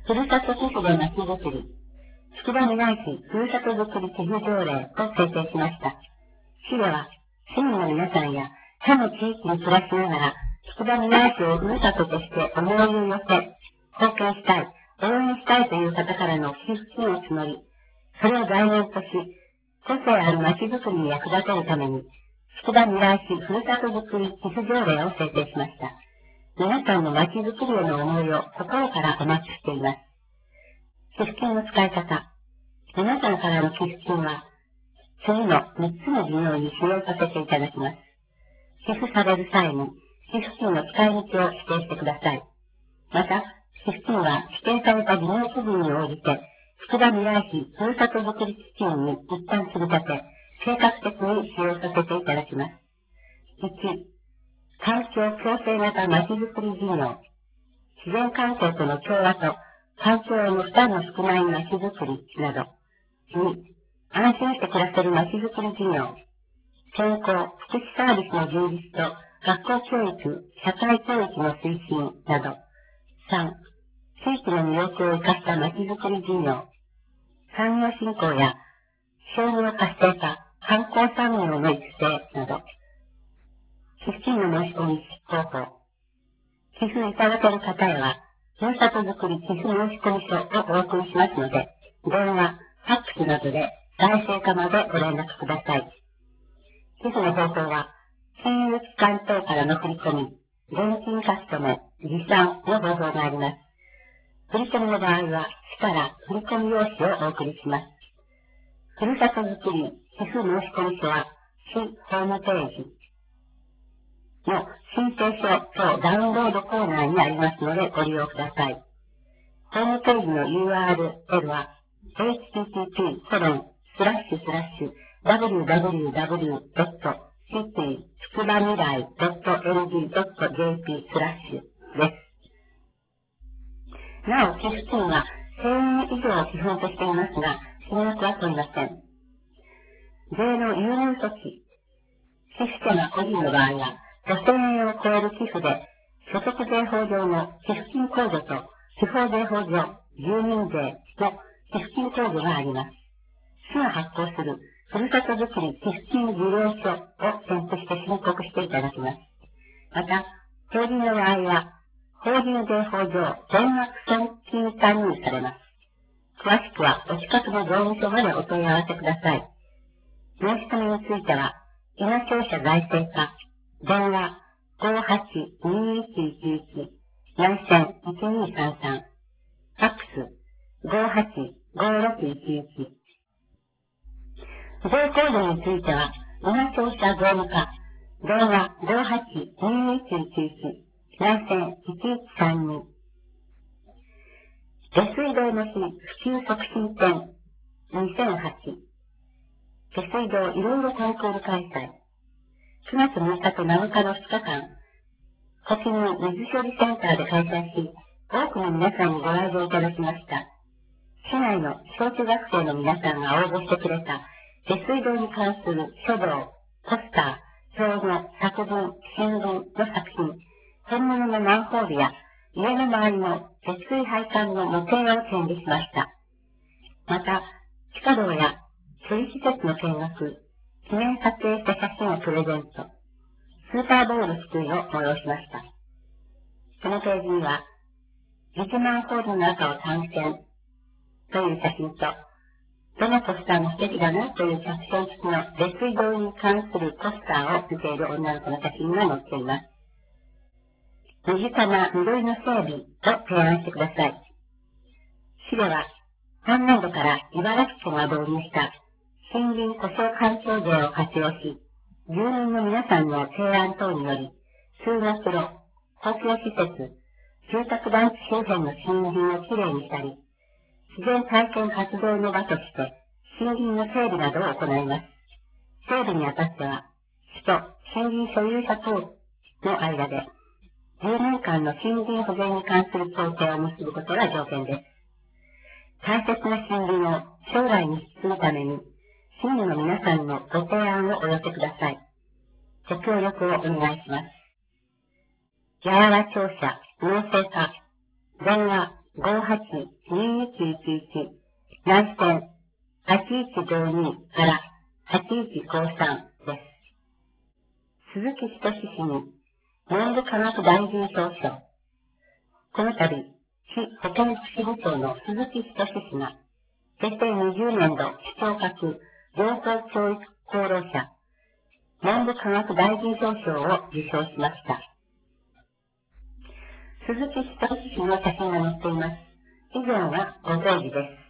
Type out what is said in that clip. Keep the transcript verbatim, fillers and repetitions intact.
ふるさと寄付でまちづくり、つくばみらい市ふるさとづくり寄付条例を制定しました。市では、市民の皆さんや他の地域に暮らしながら、つくばみらい市をふるさととして思いを寄せ、貢献したい、応援したいという方からの寄付金を募り、それを財源とし、個性あるまちづくりに役立てるために、つくばみらい市ふるさとづくり寄付条例を制定しました。皆さんのまちづくりへの思いを心からお待ちしています。寄付金の使い方。皆さんからの寄付金は、次のみっつの事業に使用させていただきます。寄付される際に、寄付金の使い道を指定してください。また、寄付金は指定された事業区分に応じて、つくばみらい市ふるさとづくり基金に一旦積み立て、計画的に使用させていただきます。いち、環境共生型まちづくり事業。自然環境との調和と環境への負担の少ないまちづくりなど。に、安心して暮らせるまちづくり事業。健康、福祉サービスの充実と学校教育、社会教育の推進など。さん、地域の魅力を生かしたまちづくり事業。産業振興や商業活性化、観光産業の育成など。寄付金の申し込み方法。寄付いただける方へは、ふるさとづくり寄付申込書をお送りしますので、電話、ファックスなどで財政課までご連絡ください。寄付の方法は、金融機関等からの振り込み、現金カストメ、持参の方法があります。振り込みの場合は、市から振り込み用紙をお送りします。ふるさとづくり寄付申込書は、市ホームページの申請書とダウンロードコーナーにありますのでご利用ください。ホームページの ユーアールエル は エイチティーティーピーコロンスラッシュスラッシュダブリューダブリューダブリュードットシティつくばみらいドットエルジードットジェーピースラッシュです。なお、寄付金はせんえん以上を基本としていますが、金額は問いません。税の優遇措置。寄付者が個人の場合は、ごせんえんを超える寄付で、所得税法上の寄付金控除と、地方税法上、住民税の寄付金控除があります。市が発行する、ふるさとづくり寄付金事業所を添付して申告していただきます。また、法人の場合は、法人税法上、全額損金加入されます。詳しくは、お近くの税務署までお問い合わせください。申し込みについては、今庁舎財政課、電話ごーはちにーいちいちいち、内線いちにーさんさん、ファックスごーはちごーろくいちいち。税控除については、今庁舎税務課、電話ごーはちにーいちいちいち、内線いちいちさんに。下水道の市普及促進展にせんはち。下水道いろいろコンクール開催。くがつむいかとなのかのふつかかん、小木の水処理センターで開催し、多くの皆さんにご来場いただきました。市内の小中学生の皆さんが応募してくれた下水道に関する書道、ポスター、標語、作文、新聞の作品、本物のマンホールや家の周りの下水配管の模型を展示しました。また、地下道や処理施設の見学、記念撮影した写真をプレゼント、スーパーボールすくいを催しました。このページには、いちマンホールの中を探検という写真と、どのポスターも素敵だなというキャプション付きの下水道に関するポスターを見ている女の子の写真が載っています。身近な緑の整備を提案してください。市では、今年度から茨城県が導入した森林故障環境税を活用し、住民の皆さんの提案等により、通学路、公共施設、住宅団地周辺の森林をきれいにしたり、自然体験活動の場として、森林の整備などを行います。整備にあたっては、市と森林所有者等の間で、じゅうねんかんの森林保全に関する協定を結ぶことが条件です。大切な森林を将来に引き継ぐために、市民の皆さんのご提案をお寄せください。ご協力をお願いします。八重町舎農政課、電話ごはちににきいちいち、内線はちいちごにからはちいちごさんです。鈴木仁氏に文部科学大臣表彰。この度、市保健福祉部長の鈴木仁氏が、平成にじゅうねんど市長格情報教育功労者、文部科学大臣表彰を受賞しました。鈴木仁氏の写真が載っています。以上がご定義です。